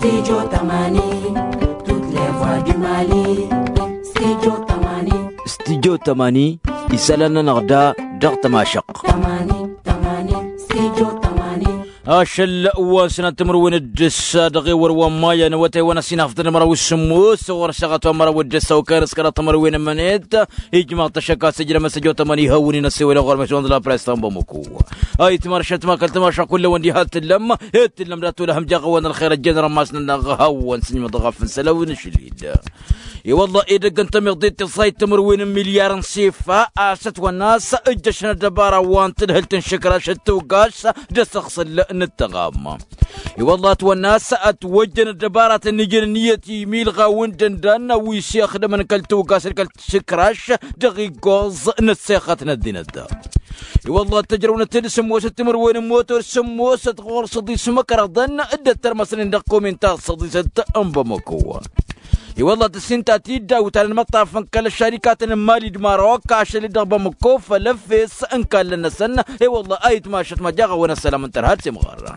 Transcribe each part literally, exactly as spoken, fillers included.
Studio Tamani, toutes les voix du Mali. Studio Tamani, Studio Tamani, isalana nagda dar tamashaq. Tamani, Tamani, Studio Tamani. أشل وسنة تمرون الجس دغي وروان مايا نوتي وانا سينا فضل مراوي السموس ورشغت ومراوي الجس وكارس كرا تمروين منيت إجماع تشكا سجل مسجو تماني هوني نسوي لغور مشوان لا بريستان بمكو أي تمارشت ما كنت ماشا كل وندي هات اللم هات اللم لا تولهم جاغ وانا الخير الجنر ماسنا نغهون سنما ضغف سلوين شليد اي والله اذا كنت مغديت الصيد تمروين مليار نصيفة اسات والناس اجشنا دبارة وانت هلتن شكرا شتوقاش جس اغسل نتغام اي والله والناس اتوجن الدبارة النجر نيتي ميل غاون دندان ويسي اخدم كالتوقاش كالت شكراش دغي قوز نسيخت ندين الدا اي والله تجرون تلسموس تمروين موتور سموس تغور صدي سمكر ظن ادى ترمسن دق كومنتات صدي ست انبمكو اي والله تسنتا تيدا وتال المقطع فنكل الشركات المالي دماروك عشان يدغب مكوف لفس ان كان لنا سنه اي والله ايت ماشت ما جاغ وانا السلام انت هاتي مغره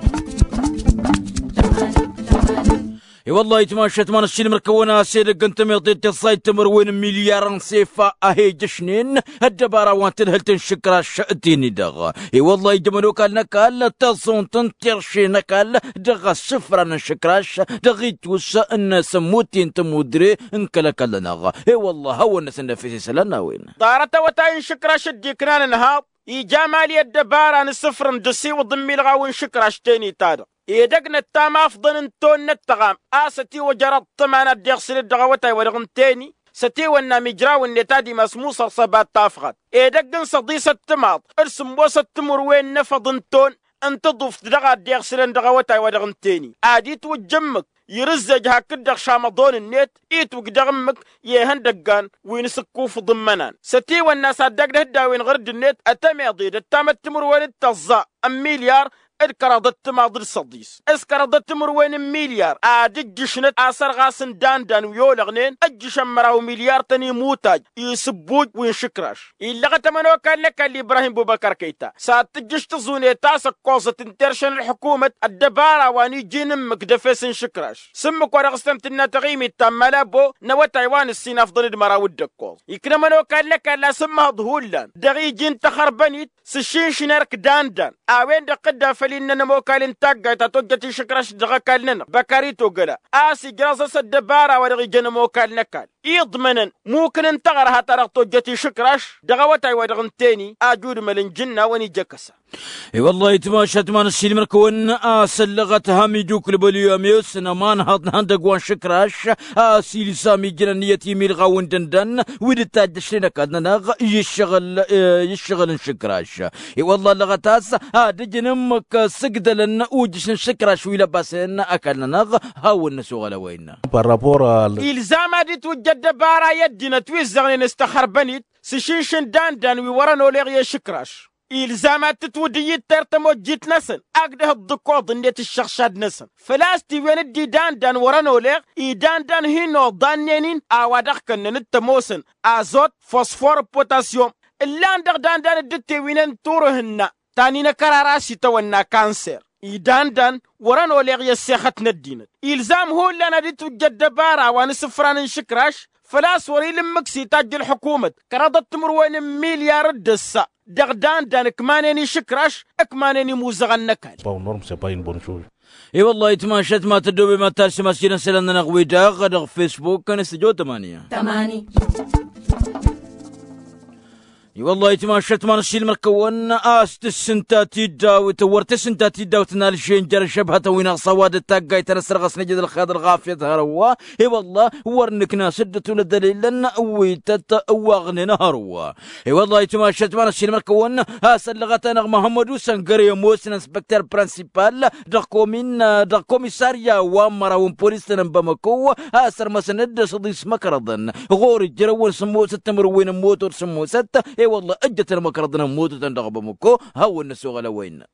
اي والله يتماشت ما نشيل مركونا سير قنت ميطيت الصيد تمروين مليار نصيفة اهي جشنين الدبارة وانت هلتن شكرا شأتيني دغا اي والله يجملوك النكال تصون تنترشي نكال دغا السفرة نشكراش دغيت وسا ان سموتين تمودري انكلك لنغا اي والله هو الناس نفسي سلنا وين دارتا وتاين شكراش الديكنان نهاب اي جامالي الدبارة نسفر ندسي وضمي لغاوين شكراش تاني تادا يدقنا التام أفضل انتون نتغام آستي وجرد طمانا ديغسل الدغوتاي ورغنتيني ستي وانا مجراو النتادي مسموصة صبات تافغات يدقن صديسة التماط ارسم وسط تمروين نفض انتون انت ضفت دغا ديغسل الدغوتاي ورغنتيني آديت وجمك يرزج هكذا شامضون النت ايت وقدغمك يهندقان وينسكو في ضمنان ستي والناس صدقنا هداوين غرد النت اتميضيد التامت تمروين التظاء ام مليار الكرادت ماضر الصديس اسكرادت مروين مليار ادج شنت اثر غاسن دان دان ويولغنين اجش مراو مليار تاني موتاج يسبوج وينشكراش الا غتمنو كان لك اللي ابراهيم بوبكر كيتا ساتجش تزوني تاسك قوزة انترشن الحكومة الدبارة واني جينمك دفيس انشكراش سمك ورغستم تنا تغيمي التمالابو نوا تايوان السين افضل المراو الدكوز يكرمنو كان لك لا سمها ظهولا دغي جين تخربنيت سشين شنرك دان دان اوين دقدا فلين نمو كالين تاقا تتوجتي شكراش دغا كالننا بكاري توقلا اسي جراسة الدبارة ورغي جنمو كالنا كال يضمنن ممكن انتغر هاترق توجتي شكراش دغا وتاي ورغنتيني اجور ملن جنة وني جكسا اي والله يتماشت ما نسيل مركون اسلغت هامي جوك البليوميوس نمان هاد هندق وان شكراش اسي لسامي جنانيتي ميلغاون دندن ويدتاج شلنا كادنا يشغل يشغل شكراش اي والله لغتاس هاد جنمك سقدلن وجش شكراش ويلبسن اكلنا نغ هاو النسوغ وين بارابور الزام دي توجد بارا يدنا توزغني نستخربنيت سشيشن دان دان ويورانو لغي شكراش إلزامات تتودي ترتمو جيت نسن أقده الضكوض نديت الشخشاد نسن فلاستي وين الدي دان دان ورانو ليغ إي دان دان هينو دانينين أوادخ كنن التموسن أزوت فوسفور بوتاسيوم اللان دغ دان دان الدتي وينن تورهن تانينا كراراسي تونا كانسر إي دان دان ورانو ليغ يسيخت ندينت إلزام هو اللي أنا دي توجد بارا وانسفران شكراش فلاس وري لمكسي تاج الحكومة كرادت مروين مليار الدسة دغدان دان كمانيني شكراش اكمانيني موزغن نكال باو نورم سي با اون بون شوز اي والله يتماشت ما تدوبي ما تارسي مسكين سلنا نغوي داغ دغ فيسبوك كان استجو ثمانية تماني اي والله يتماشت ما نشيل مركون است السنتاتي داو تورت السنتاتي داو تنال شين جر شبهه وين صواد التاقاي ترسرغس نجد الخضر غافيه هروا اي والله ورنك ناسدت لدليلن ويتت واغن نهروا اي والله يتماشت ما نشيل مركون اسلغت انا محمد وسنغري موسن انسبكتور برانسيبال دقومين دقوميساريا وامراون بوليس بمكو اسر مسند صديس مكرضن غور جرون سمو ست مروين موتور سمو ست اي والله اجت المكردنا موتو تندغب مكو هاو النسو غلوين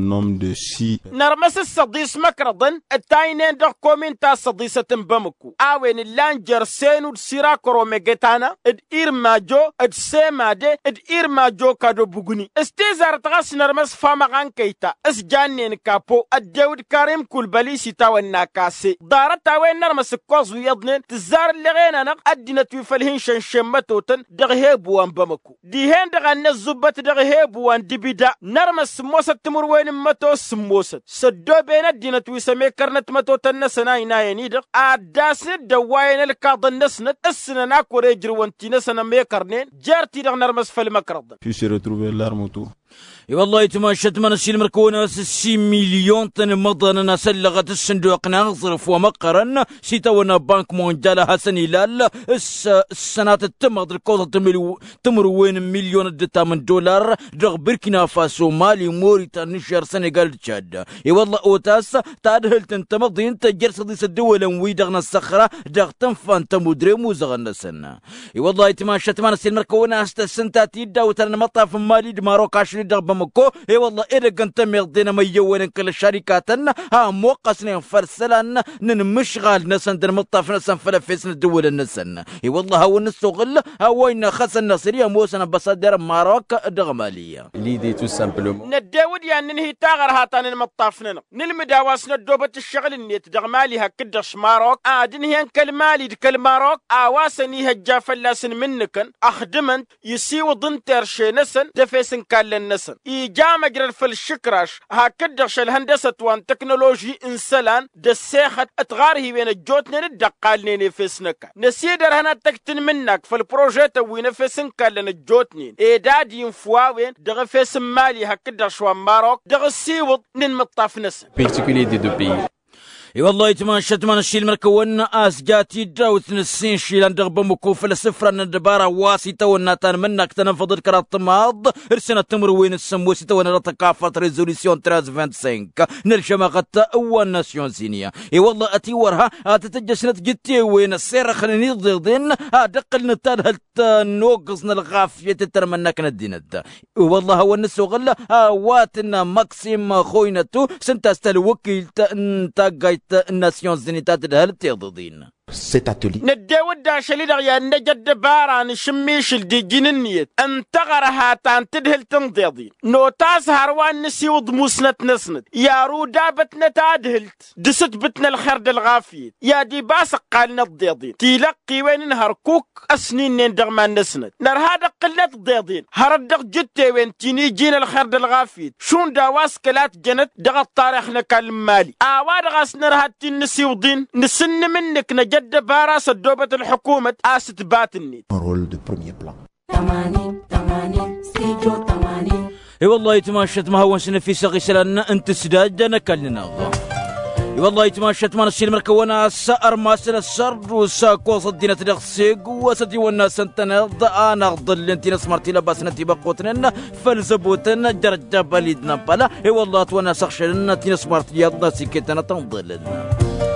نرمس الصديس مكردن التاينين دغ كومين تا صديسة بمكو اوين اللانجر سينو السيرا كروميجيتانا اد إيرما جو اد سيما دي اد إيرما جو كادو بغني استيزار تغاس نرمس فامغان كيتا اس جانين كابو الداود كريم كل بليسي تاوين ناكاسي دارت تاوين نرمس كوزو يضنين تزار اللي غينا نق ادنا تويفلهن شنشمتوتن دغ هيبوان بمكو ديهن دغ النزوبت دغ هيبوان دبدا نرمس موسى وين متو سموسد سدو بين الدينة ويسمي كرنت متو تنسنا يناي نيدق عداس دواين الكاض النسنت السنة ناكو ريجر وانتي نسنا ميكرنين جارتي دغ نرمس في المكرض في سيرة روبي الارموتو اي والله يتماشت من السيل مركونا سي مليون تن مضنا سلغت الصندوق نغصرف ومقرن سيتونا بنك مونديال حسن هلال السنة التمض الكوطة تمر وين مليون دتا من دولار دغ بركينا فاسو مالي موريتانيا نشر سنغال تشاد اي والله اوتاس تادهل تنتمضي انت جرس الدول وي دغنا الصخرة دغ تنفان تمدري موزغنا سنة اي والله يتماشت من السيل مركونا استسنتاتي داوتن مطاف مالي دماروكاش دغ مكو اي والله اذا كنت ميغدينا ميوين كل الشركاتنا ها موقسنا فرسلان ننمشغال نسن در مطاف نسن فلفيس ندول النسن اي والله هو نستغل هوين خسن نصريه موسنا بصدر ماروك دغماليه ليدي تو سامبلومون نداود يعني ننهي تاغر هاتان المطافنا نلمداواس ندوبه الشغل النيت دغمالي هكدش ماروك ادن هي كلمالي كلماروك اواسني هجا فلاسن منكن اخدمن يسيو ضنتر شي نسن دفيسن كال النسن إيجام جرل في الشكراش هكذا الهندسة وان تكنولوجي إنسلان دسيخت أتغاره بين الجوتنين الدقالنين في سنكا نسيدر هنا تكتن منك في البروجيت وين في سنكا لن الجوتنين إيداد ينفواوين دغ في سمالي هكذا شوان ماروك دغ السيوض نين مطاف نسن particulier des deux pays. اي والله يتماشت من الشيل مركون اس جاتي داوت نسين شيلان دغب مكوف السفره ندبارا واسيته وناتان منك تنفضل كرات ماض ارسنا تمر وين السموسي تو نتكافت ريزوليسيون ثلاثمية وخمسين نلجماغه اول ناسيون زينيا اي والله اتي ورها اتتجسنت جتي وين السير خليني ضدين دقل نتال هل نوقصنا الغافيه تترمنك ندينت والله هو النسو غله واتنا ماكسيم خوينتو سنتاستل وكيل انت الناسيونز زينيتات الهل تيضدين cet atelier. نداود داشلي دغيا نجد باران شميش الدي جننيت انتغر هاتان تدهل تنضيضين نوتاس هروان نسيوض موسنت نسند يا رو دابتنا تادهلت دست بتنا الخرد الغافيت يا دي باسق قالنا الضيضين تيلقي وين نهر كوك اسنين نندغ ما نسند نر هذا قلت الضيضين هردق جتي وين تيني جينا الخرد الغافيت شون داواس كلات جنت دغ الطارخنا كالمالي اواد غاس نر هاتي نسيوضين نسن منك نجد دبارة صدوبة الحكومة آست باتني rôle de premier plan. تمانين تمانين ستيجو تمانين اي والله يتماشت ما هو سنة في ساقي سلنا انت سداد نكلنا الله اي والله يتماشت ما نسيل مركونا سأر ما سنة السرد وساكو صدينا تدخسيق وسدي والناس انتنا انا ضل انتي نسمرتي لباس نتي بقوتنا فلزبوتنا درجة بليدنا بلا اي والله تونا سخشلنا تي نسمرتي يضنا سيكتنا تنضلنا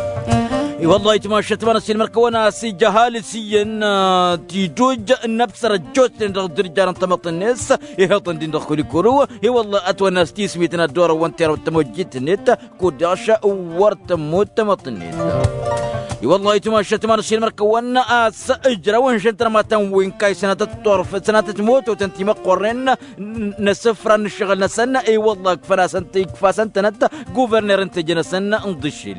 اي والله يتماشت ما نسيل مركونا سي جهال سيين تيجوج نفس رجوت ندر جارن تمط الناس يهطن دين دخولي كورو اي والله اتوا ناس تيسميتنا الدور وانتر وتموجيت النت كوداشا ورت موت تمط النت اي والله يتماشت ما نسيل مركونا اس اجرا وانشنتر ما تنوين كاي سنه الطرف سنه تموت وتنتي مقرن نسفر نشغل نسنا اي والله كفنا سنتي كفا سنتنت غوفرنر انت جنسنا انضشيل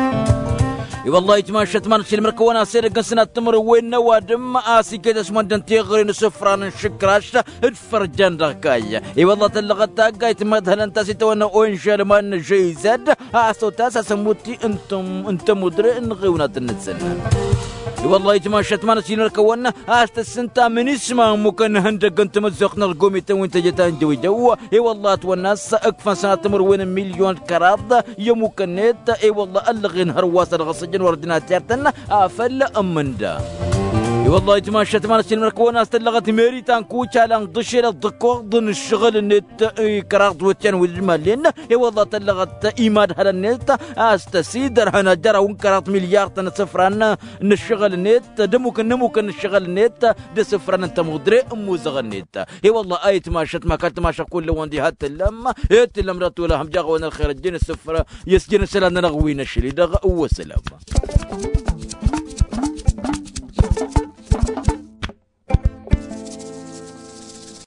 اي والله يتماشت ما نسيل مركونا سيرق سنة تمر وين نوادم اسي كيدس مندن تيغرين سفران شكراش الفرجان دغكاي اي والله تلغت قايت مدهن انت سيتونا وانشال ما نجي زاد اسو تاسا سموتي انتم انتم مدري ان غيونا تنسن اي والله يتماشت ما نسيل مركونا است السنتا من اسمه ممكن هندق انت مزقنا القومي وانت جتان جوي جو اي والله والناس اكفى سنة تمر وين مليون كراد يمكنت اي والله الغي نهر واسر غص وردنا تيرتنا افل امندا والله يتماشى تمانية سنين مركونا استلغت ميريتان كوتشا لان ضشيل الضكوغ ضن الشغل النت كراغت وتشان والجمال لنا يا والله تلغت ايماد هذا النت استسيدر هنا جرى ونكرات مليار تنصفرنا ان الشغل النت دمك نموك ان الشغل النت ده صفرنا انت مدري موزغ النت يا والله اي تماشى ما كانت ماشى كل وندي هات اللمه هات اللمرات ولا هم جاغونا الخير الجن الصفر يسجن سلام نغوينا الشلي دغ وسلام.